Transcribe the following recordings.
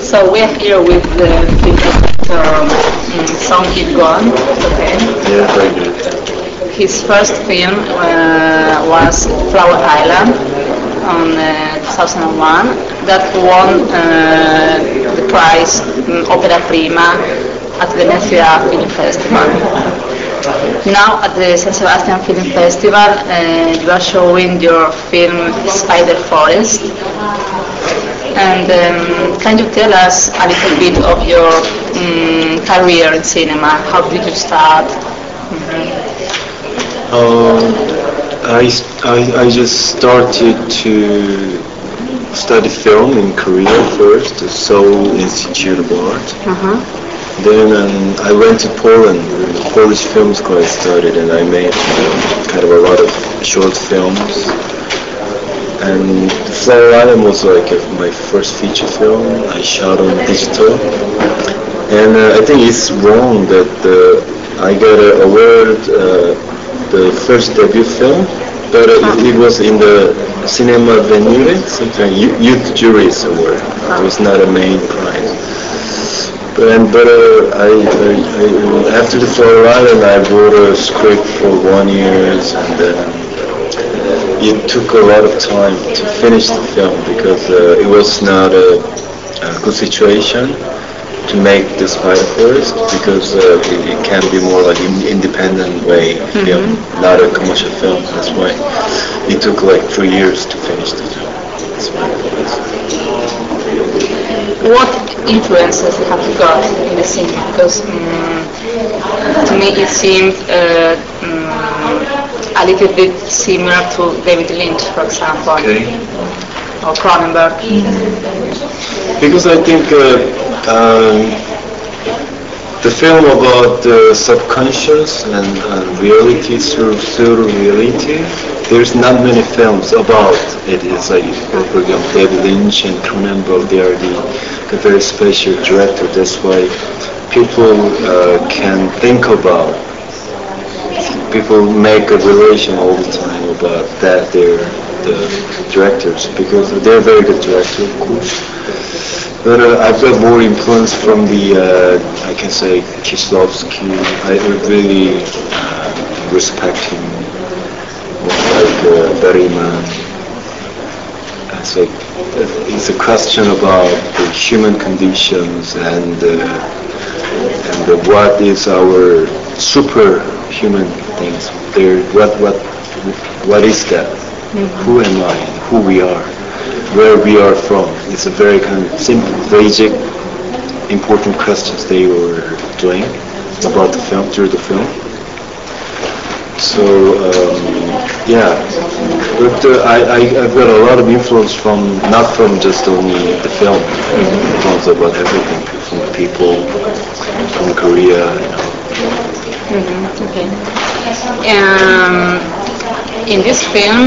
So we are here with the film director Song Kil-gon. Okay. Yeah, very good. His first film was Flower Island on 2001 that won the prize Opera Prima at Venezia Film Festival. Now at the San Sebastian Film Festival you are showing your film Spider Forest. And can you tell us a little bit of your career in cinema? How did you start? I just started to study film in Korea first, the Seoul Institute of Art. Then I went to Poland, the Polish film school I studied, and I made kind of a lot of short films. And Flower Island was like my first feature film I shot on digital. And I think it's wrong that I got an award, the first debut film, but it was in the Cinema Venire, something Youth Jury's Award. It was not a main prize. But after the Flower Island, I wrote a script for 1 year, and then it took a lot of time to finish the film because it was not a good situation to make the Spider Forest because it can be more like an independent way film, not a commercial film. That's why it took like 3 years to finish the film. Spider Forest. What influences have you got in the cinema? Because to me it seemed a little bit similar to David Lynch, for example, or Cronenberg. Because I think the film about the subconscious and reality through reality, there's not many films about it. It's like, for example, David Lynch and Cronenberg, they are the very special director. That's why people can think about. People make a relation all the time about that they're the directors because they're very good directors, of course. But I've got more influence from the, I can say, Kieślowski. I really respect him. Like Bergman. It's a question about the human conditions and what is our superhuman things. What is that? Who am I? Who we are? Where we are from? It's a very kind of simple, basic, important questions they were doing about the film, through the film. So yeah, but I've got a lot of influence from, not from just only the film, influence about everything, from people, from Korea, you know. Okay. In this film,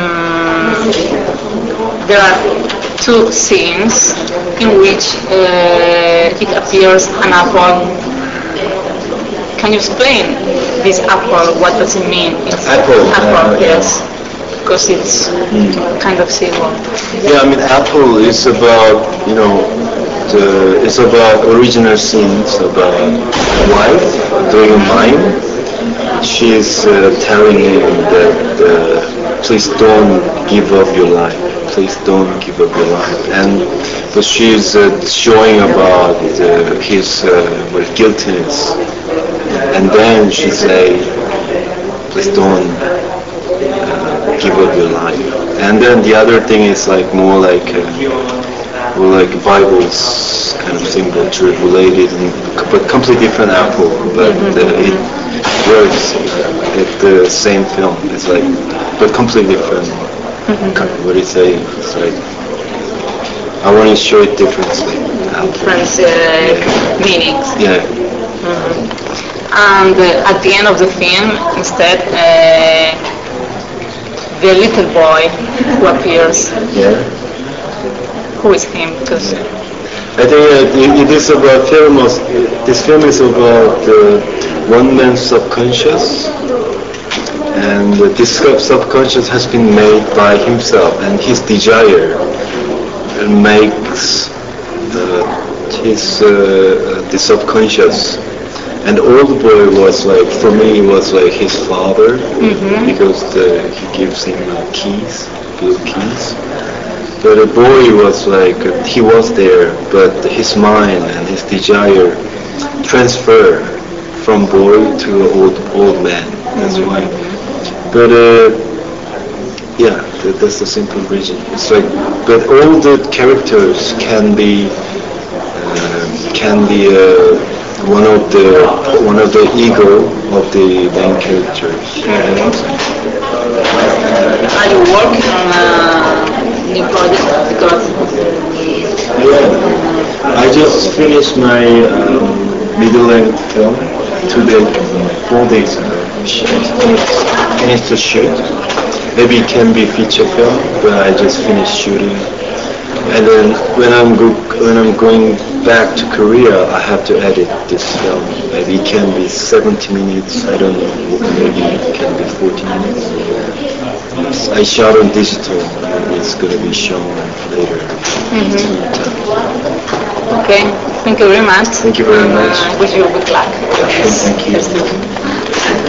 there are two scenes in which it appears an apple. Can you explain this apple? What does it mean? Apple, yes. Because it's kind of symbol. Yeah, I mean, apple is about, you know, it's about original scenes about wife doing mine. She's telling him that please don't give up your life. Please don't give up your life. But she's showing about his guiltiness. And then she say, please don't give up your life. And then the other thing is like more like Bible's kind of symbol related, but completely different apple. But it works at the same film. It's like, but completely different. What do you say? It's like, I want to show it differently. Different meanings. Yeah. And at the end of the film, instead, the little boy who appears. Yeah. Who is him? Because I think it is about film. This film is about one man's subconscious, and this subconscious has been made by himself, and his desire makes the subconscious. And the old boy was like, for me, was like his father, because he gives him keys, good keys. But the boy was like, he was there, but his mind and his desire transfer from boy to old man. That's why. But yeah, that's the simple reason. It's like, but all the characters can be one of the ego of the main characters. Are you working on a new project? Because I just finished my middle-length film 4 days ago. Finished the shoot. Maybe it can be feature film, but I just finished shooting. And then when I'm going back to Korea, I have to edit this film. Maybe it can be 70 minutes, I don't know. Maybe it can be 40 minutes. I shot on digital, and it's going to be shown later. Okay, thank you very much. Thank you very much. Wish you good luck. Thank you.